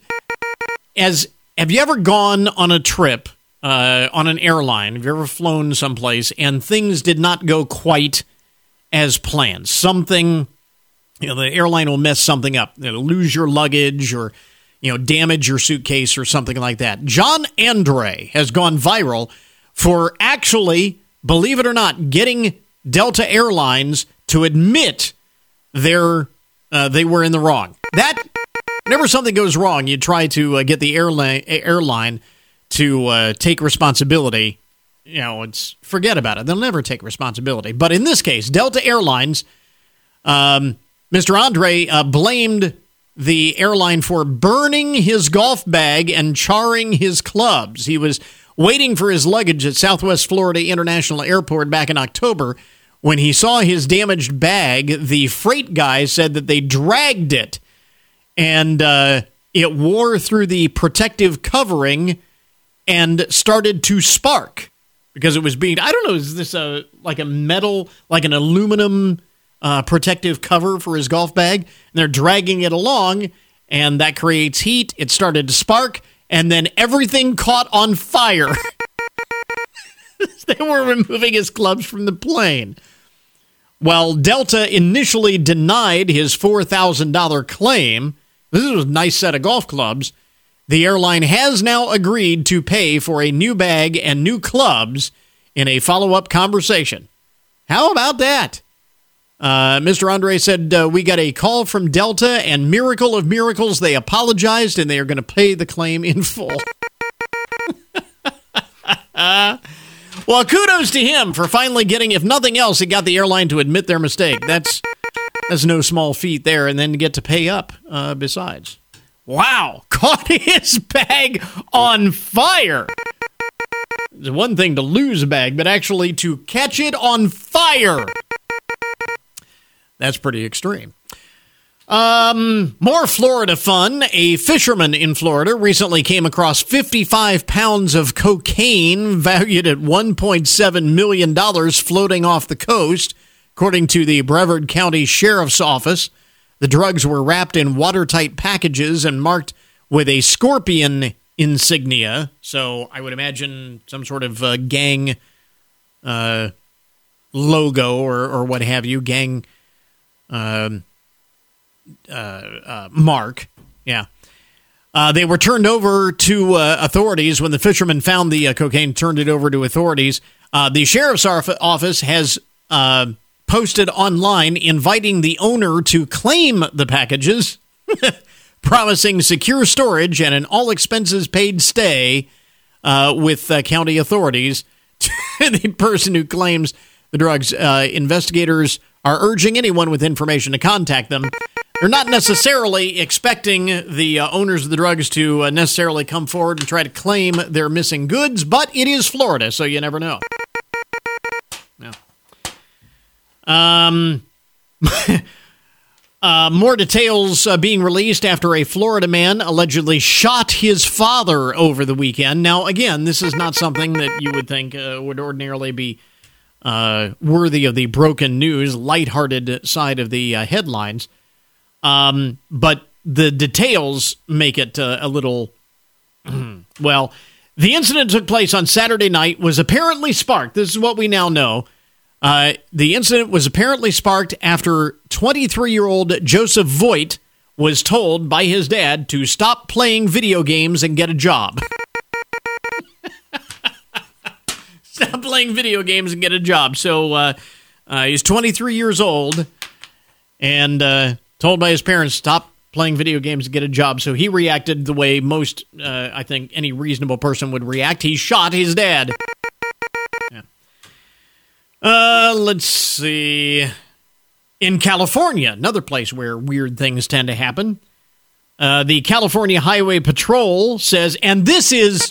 as have you ever gone on a trip uh, on an airline? Have you ever flown someplace and things did not go quite as planned? Something, you know, the airline will mess something up. They'll lose your luggage or, you know, damage your suitcase or something like that. John Andre has gone viral for actually, believe it or not, getting Delta Airlines to admit their Uh, they were in the wrong. That, whenever something goes wrong, you try to uh, get the airline airline to uh, take responsibility. You know, it's forget about it. They'll never take responsibility. But in this case, Delta Airlines, um, Mister Andre uh, blamed the airline for burning his golf bag and charring his clubs. He was waiting for his luggage at Southwest Florida International Airport back in October. When he saw his damaged bag, the freight guy said that they dragged it, and uh, it wore through the protective covering and started to spark because it was being, I don't know, is this a like a metal, like an aluminum uh, protective cover for his golf bag? And they're dragging it along, and that creates heat. It started to spark, and then everything caught on fire. They were removing his clubs from the plane. While Delta initially denied his four thousand dollars claim, this was a nice set of golf clubs, the airline has now agreed to pay for a new bag and new clubs in a follow-up conversation. How about that? Uh, Mister Andre said, uh, we got a call from Delta, and miracle of miracles, they apologized, and they are going to pay the claim in full. Well, kudos to him for finally getting, if nothing else, he got the airline to admit their mistake. That's that's no small feat there, and then get to pay up uh, besides. Wow, caught his bag on fire. It's one thing to lose a bag, but actually to catch it on fire. That's pretty extreme. Um, more Florida fun. A fisherman in Florida recently came across fifty-five pounds of cocaine valued at one point seven million dollars floating off the coast, according to the Brevard County Sheriff's Office. The drugs were wrapped in watertight packages and marked with a scorpion insignia. So I would imagine some sort of uh, gang uh, logo or, or what have you, gang uh, uh, uh, mark. Yeah. Uh, they were turned over to uh, authorities when the fishermen found the uh, cocaine, turned it over to authorities. Uh, the sheriff's office has uh, posted online inviting the owner to claim the packages, promising secure storage and an all-expenses-paid stay uh, with uh, county authorities. The person who claims the drugs, uh, investigators are urging anyone with information to contact them. They're not necessarily expecting the uh, owners of the drugs to uh, necessarily come forward and try to claim their missing goods, but it is Florida, so you never know. Yeah. Um, uh, more details uh, being released after a Florida man allegedly shot his father over the weekend. Now, again, this is not something that you would think uh, would ordinarily be uh, worthy of the broken news, lighthearted side of the uh, headlines. Um, but the details make it uh, a little, well, the incident took place on Saturday night, was apparently sparked. This is what we now know. Uh, the incident was apparently sparked after twenty-three-year-old Joseph Voigt was told by his dad to stop playing video games and get a job. Stop playing video games and get a job. So uh, uh, he's twenty-three years old and uh, told by his parents, stop playing video games and get a job. So he reacted the way most, uh, I think, any reasonable person would react. He shot his dad. Yeah. Uh, let's see. In California, another place where weird things tend to happen, uh, the California Highway Patrol says, and this is,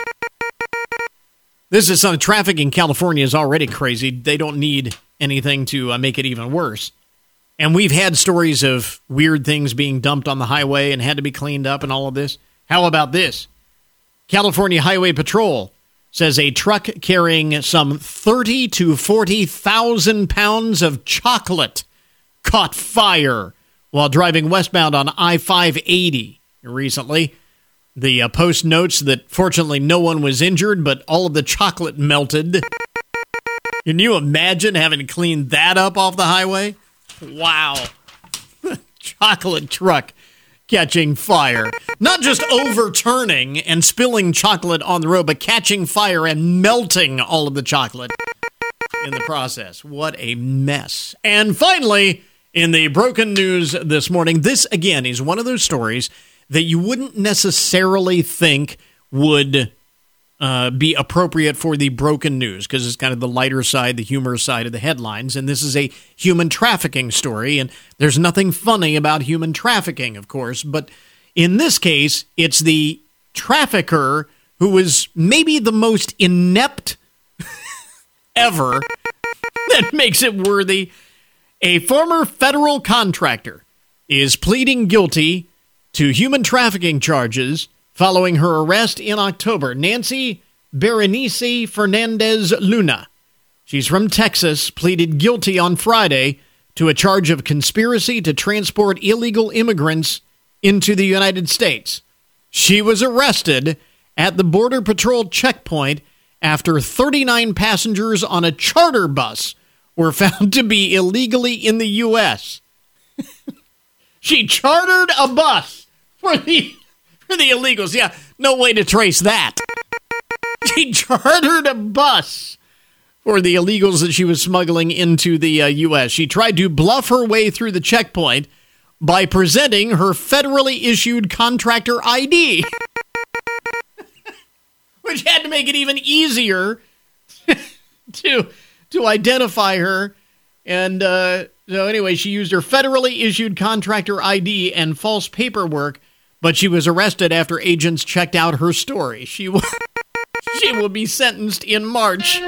this is some traffic in California is already crazy. They don't need anything to uh, make it even worse. And we've had stories of weird things being dumped on the highway and had to be cleaned up and all of this. How about this? California Highway Patrol says a truck carrying some thirty to forty thousand pounds of chocolate caught fire while driving westbound on I five eighty recently. The uh, Post notes that fortunately no one was injured, but all of the chocolate melted. Can you imagine having to clean that up off the highway? Wow. Chocolate truck catching fire. Not just overturning and spilling chocolate on the road, but catching fire and melting all of the chocolate in the process. What a mess. And finally, in the broken news this morning, this again is one of those stories that you wouldn't necessarily think would uh, be appropriate for the broken news, because it's kind of the lighter side, the humorous side of the headlines. And this is a human trafficking story, and there's nothing funny about human trafficking, of course. But in this case, it's the trafficker who is maybe the most inept ever that makes it worthy. A former federal contractor is pleading guilty to human trafficking charges following her arrest in October. Nancy Berenice Fernandez Luna, she's from Texas, pleaded guilty on Friday to a charge of conspiracy to transport illegal immigrants into the United States. She was arrested at the Border Patrol checkpoint after thirty-nine passengers on a charter bus were found to be illegally in the U S She chartered a bus for the for the illegals. Yeah, no way to trace that. She chartered a bus for the illegals that she was smuggling into the uh, U S She tried to bluff her way through the checkpoint by presenting her federally issued contractor I D, which had to make it even easier to to identify her. And uh, so anyway, she used her federally issued contractor I D and false paperwork, but she was arrested after agents checked out her story. She will, she will be sentenced in March.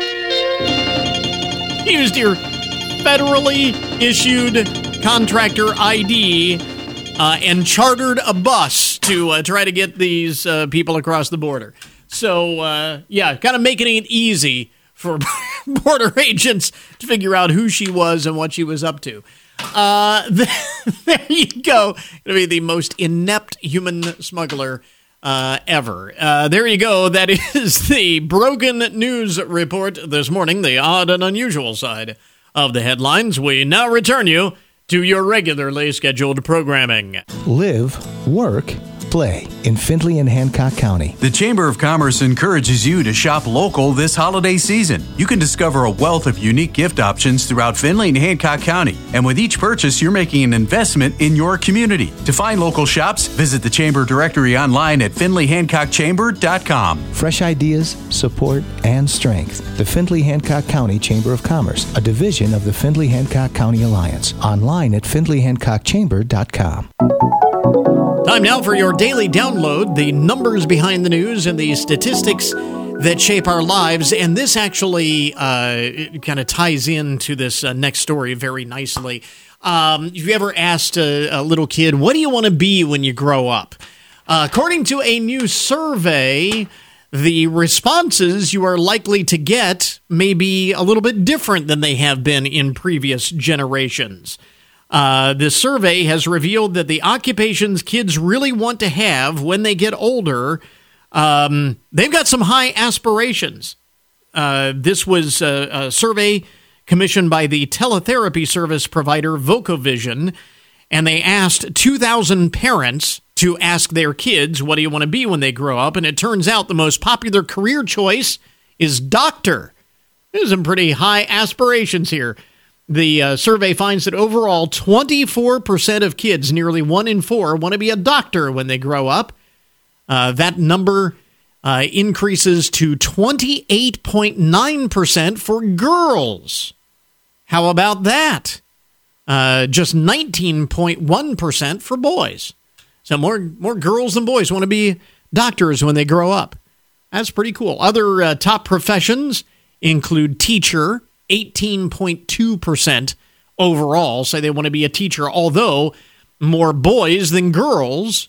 Used your federally issued contractor I D uh, and chartered a bus to uh, try to get these uh, people across the border. So, uh, yeah, kind of making it easy for border agents to figure out who she was and what she was up to. Uh, there you go. It'll be the most inept human smuggler uh, ever. Uh, there you go. That is the Broken News Report this morning, the odd and unusual side of the headlines. We now return you to your regularly scheduled programming. Live, work, play in Findlay and Hancock County. The Chamber of Commerce encourages you to shop local this holiday season. You can discover a wealth of unique gift options throughout Findlay and Hancock County. And with each purchase, you're making an investment in your community. To find local shops, visit the Chamber directory online at findlay hancock chamber dot com. Fresh ideas, support, and strength. The Findlay Hancock County Chamber of Commerce, a division of the Findlay Hancock County Alliance. Online at findlay hancock chamber dot com. Time now for your daily download, the numbers behind the news and the statistics that shape our lives. And this actually uh, kind of ties into this uh, next story very nicely. Um, have you ever asked a, a little kid, what do you want to be when you grow up? Uh, according to a new survey, the responses you are likely to get may be a little bit different than they have been in previous generations. Uh, this survey has revealed that the occupations kids really want to have when they get older, um, they've got some high aspirations. Uh, this was a, a survey commissioned by the teletherapy service provider Vocovision, and they asked two thousand parents to ask their kids, what do you want to be when they grow up? And it turns out the most popular career choice is doctor. There's some pretty high aspirations here. The uh, survey finds that overall, twenty-four percent of kids, nearly one in four, want to be a doctor when they grow up. Uh, that number uh, increases to twenty-eight point nine percent for girls. How about that? Uh, just nineteen point one percent for boys. So more, more girls than boys want to be doctors when they grow up. That's pretty cool. Other uh, top professions include teacher. eighteen point two percent overall say they want to be a teacher, although more boys than girls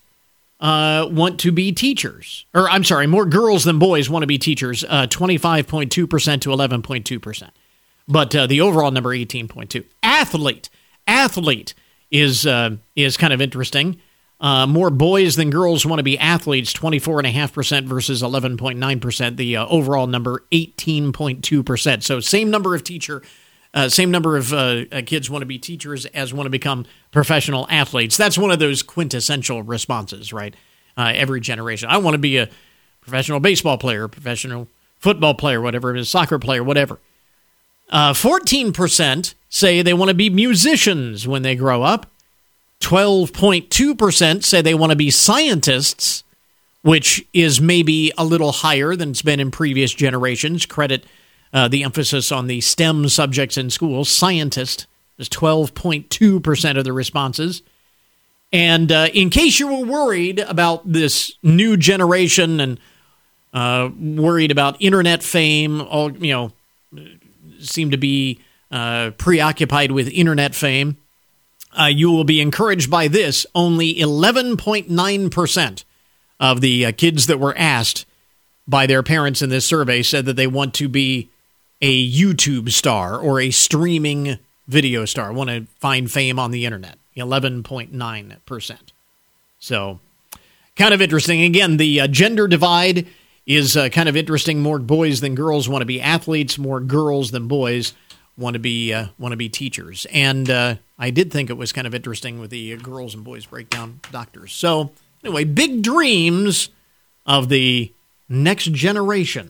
uh, want to be teachers. Or, I'm sorry, more girls than boys want to be teachers, uh, twenty-five point two percent to eleven point two percent. But uh, the overall number, eighteen point two. Athlete. Athlete is, uh, is kind of interesting. Uh, more boys than girls want to be athletes, twenty-four point five percent versus eleven point nine percent. The uh, overall number, eighteen point two percent. So same number of teacher, uh, same number of uh, kids want to be teachers as want to become professional athletes. That's one of those quintessential responses, right? Uh, every generation. I want to be a professional baseball player, professional football player, whatever it is, soccer player, whatever. Uh, fourteen percent say they want to be musicians when they grow up. twelve point two percent say they want to be scientists, which is maybe a little higher than it's been in previous generations. Credit uh, the emphasis on the STEM subjects in schools. Scientist is twelve point two percent of the responses. And uh, in case you were worried about this new generation and uh, worried about internet fame, all you know, seem to be uh, preoccupied with internet fame, Uh, you will be encouraged by this. Only eleven point nine percent of the uh, kids that were asked by their parents in this survey said that they want to be a YouTube star or a streaming video star, want to find fame on the internet. eleven point nine percent. So, kind of interesting. Again, the uh, gender divide is uh, kind of interesting. More boys than girls want to be athletes. More girls than boys want to be uh, want to be teachers. And uh, I did think it was kind of interesting with the uh, girls and boys breakdown doctors. So anyway, big dreams of the next generation.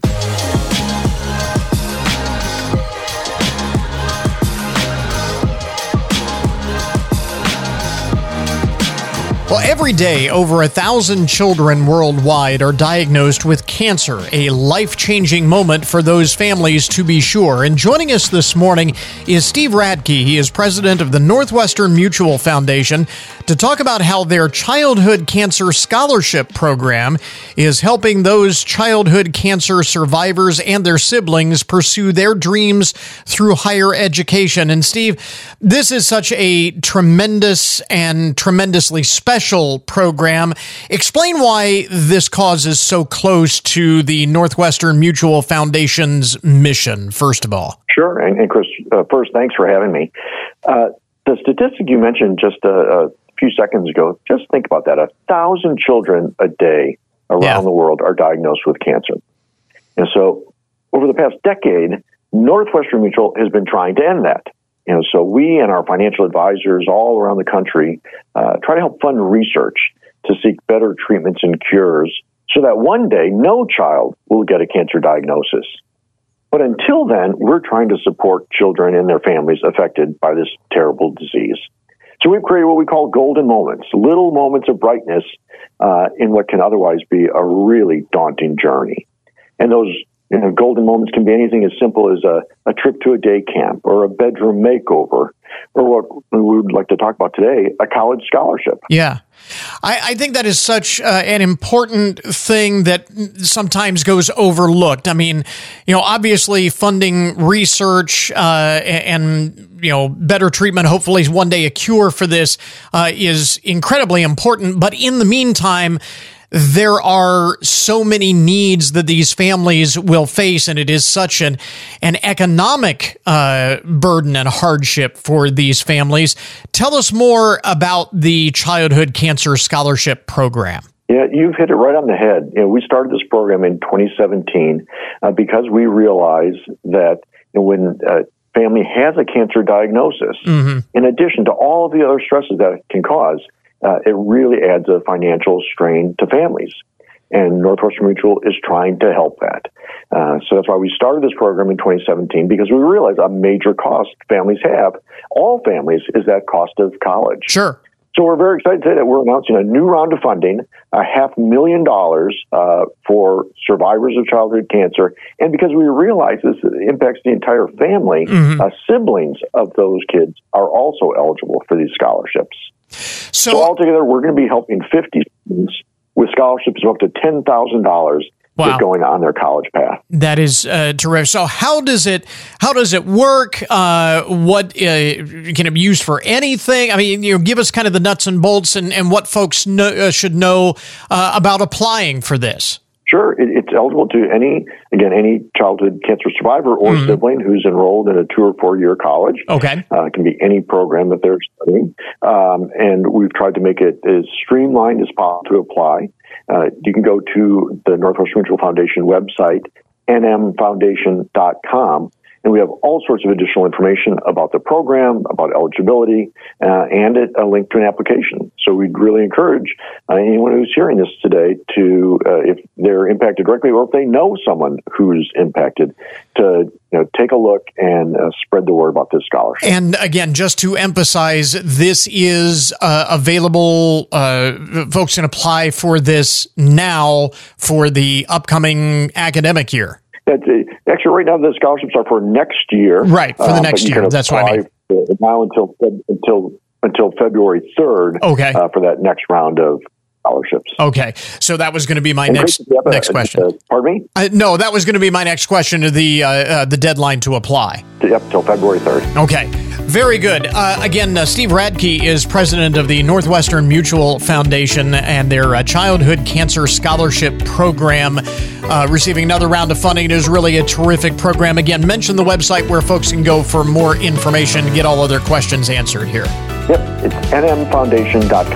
Well, every day, over a thousand children worldwide are diagnosed with cancer, a life-changing moment for those families, to be sure. And joining us this morning is Steve Radke. He is president of the Northwestern Mutual Foundation to talk about how their Childhood Cancer Scholarship Program is helping those childhood cancer survivors and their siblings pursue their dreams through higher education. And Steve, this is such a tremendous and tremendously special program. Explain why this cause is so close to the Northwestern Mutual Foundation's mission, first of all. Sure. And, and Chris, uh, first, thanks for having me. Uh, the statistic you mentioned just a, a few seconds ago, just think about that. A thousand children a day around yeah. the world are diagnosed with cancer. And so over the past decade, Northwestern Mutual has been trying to end that. You know, so we and our financial advisors all around the country uh, try to help fund research to seek better treatments and cures so that one day no child will get a cancer diagnosis. But until then, we're trying to support children and their families affected by this terrible disease. So we've created what we call golden moments, little moments of brightness uh, in what can otherwise be a really daunting journey. And those You know, golden moments can be anything as simple as a, a trip to a day camp or a bedroom makeover, or what we would like to talk about today, a college scholarship. Yeah. I, I think that is such uh, an important thing that sometimes goes overlooked. I mean, you know, obviously funding research uh, and, you know, better treatment, hopefully one day a cure for this uh, is incredibly important. But in the meantime, there are so many needs that these families will face, and it is such an an economic uh, burden and hardship for these families. Tell us more about the Childhood Cancer Scholarship Program. Yeah, you've hit it right on the head. You know, we started this program in twenty seventeen uh, because we realized that you know, when a family has a cancer diagnosis, mm-hmm. in addition to all of the other stresses that it can cause, Uh, it really adds a financial strain to families. And Northwestern Mutual is trying to help that. Uh, so that's why we started this program in twenty seventeen, because we realized a major cost families have, all families, is that cost of college. Sure. So we're very excited to say that we're announcing a new round of funding, a half million dollars uh, for survivors of childhood cancer. And because we realize this impacts the entire family, mm-hmm. uh, siblings of those kids are also eligible for these scholarships. So, so altogether, we're going to be helping fifty students with scholarships of up to ten thousand dollars wow. going on their college path. That is uh, terrific. So how does it how does it work? Uh, what uh, can it be used for anything? I mean, you know, give us kind of the nuts and bolts and, and what folks know, uh, should know uh, about applying for this. Sure. It, it's eligible to any, again, any childhood cancer survivor or mm-hmm. sibling who's enrolled in a two or four year college. Okay. Uh, it can be any program that they're studying. Um, and we've tried to make it as streamlined as possible to apply. Uh, you can go to the Northwestern Mutual Foundation website, n m foundation dot com. And we have all sorts of additional information about the program, about eligibility, uh, and it, a link to an application. So we'd really encourage uh, anyone who's hearing this today to, uh, if they're impacted directly or if they know someone who's impacted, to you know, take a look and uh, spread the word about this scholarship. And again, just to emphasize, this is uh, available. Uh, folks can apply for this now for the upcoming academic year. That's, uh, actually, right now the scholarships are for next year. Right, for the um, next year. That's what I mean. Now until until until February third. Okay. Uh, for that next round of scholarships. Okay, so that was going to be my and next a, next question. Uh, pardon me? Uh, no, that was going to be my next question. The uh, uh, the deadline to apply. Yep, till February third. Okay, very good. Uh, again, uh, Steve Radke is president of the Northwestern Mutual Foundation and their uh, Childhood Cancer Scholarship Program, uh, receiving another round of funding. It is really a terrific program. Again, mention the website where folks can go for more information, get all other questions answered here. Yep, it's n m foundation dot com.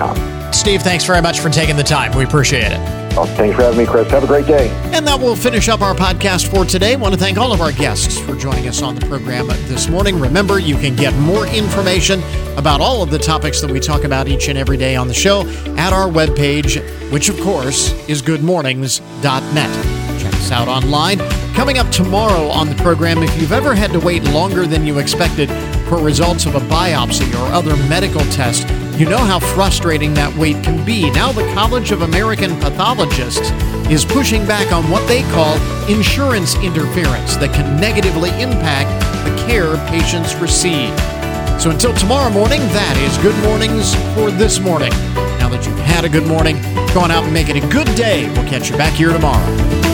Steve, thanks very much for taking the time. We appreciate it. Oh, thanks for having me, Chris. Have a great day. And that will finish up our podcast for today. I want to thank all of our guests for joining us on the program this morning. Remember, you can get more information about all of the topics that we talk about each and every day on the show at our webpage, which, of course, is good mornings dot net. Check us out online. Coming up tomorrow on the program, if you've ever had to wait longer than you expected for results of a biopsy or other medical test, you know how frustrating that wait can be. Now the College of American Pathologists is pushing back on what they call insurance interference that can negatively impact the care patients receive. So until tomorrow morning, that is Good Mornings for this morning. Now that you've had a good morning, go on out and make it a good day. We'll catch you back here tomorrow.